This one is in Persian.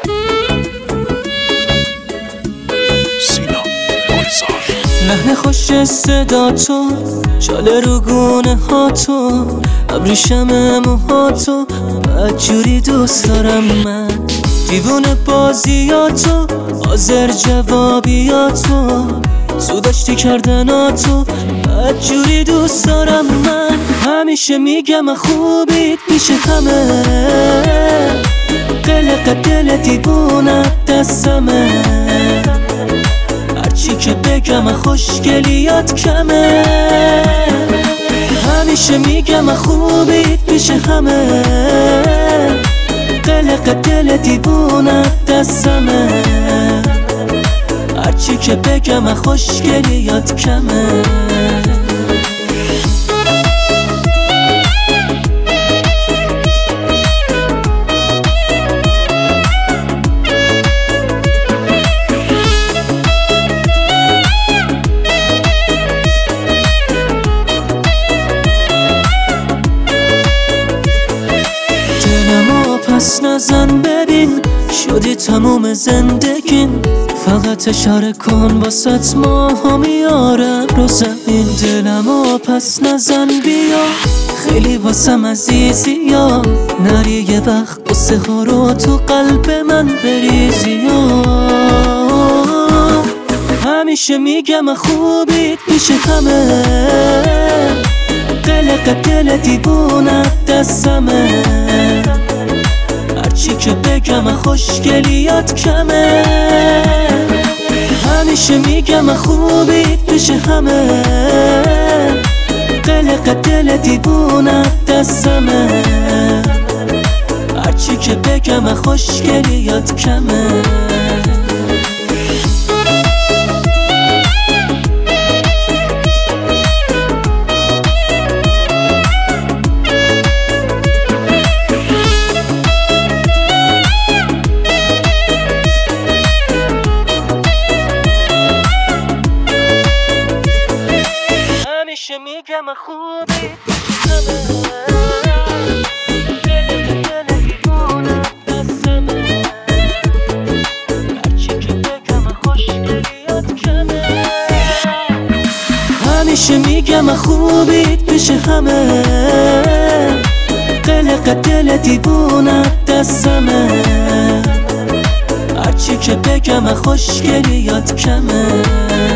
لحن خوش صدا تو، شاله رو گونه ها تو، ابریشم موها تو، بدجوری دوست دارم من. دیوونه بازیاتو، حاضر جوابیاتو، سوداشتی کردناتو، بدجوری دوست دارم من. همیشه میگم خوبیت پیش همه، قلق دل دیوونت دستمه. هرچی که بگم خوشگلیات کمه. همیشه میگم خوبیت پیش همه، قلق دل دیوونت دستمه. هرچی که بگم خوشگلیات کمه. پس نزن ببین، شدی تموم زندگیم. فقط اشاره کن واسط ماها میارم رو زمین. دلمو پس نزن بیا، خیلی واسم عزیزی یا نری یه وقت قصه ها رو تو قلب من بریزی یا. همیشه میگم خوبیت پیش همه، قلق دل دیوونت دستمه. هرچی که بگم خوشگلیات کمه. همیشه میگم خوبیت پیش همه، قلق دل دیوونت دستمه. هرچی که بگم خوشگلیات کمه. همیشه میگم خوبی همه، دل دیوونت دستمه. هرچی که بگم خوشگلیات کمه. همیشه میگم خوبیت پیش همه، قلق دل دیوونت دستمه. هرچی که بگم خوشگلیات کمه.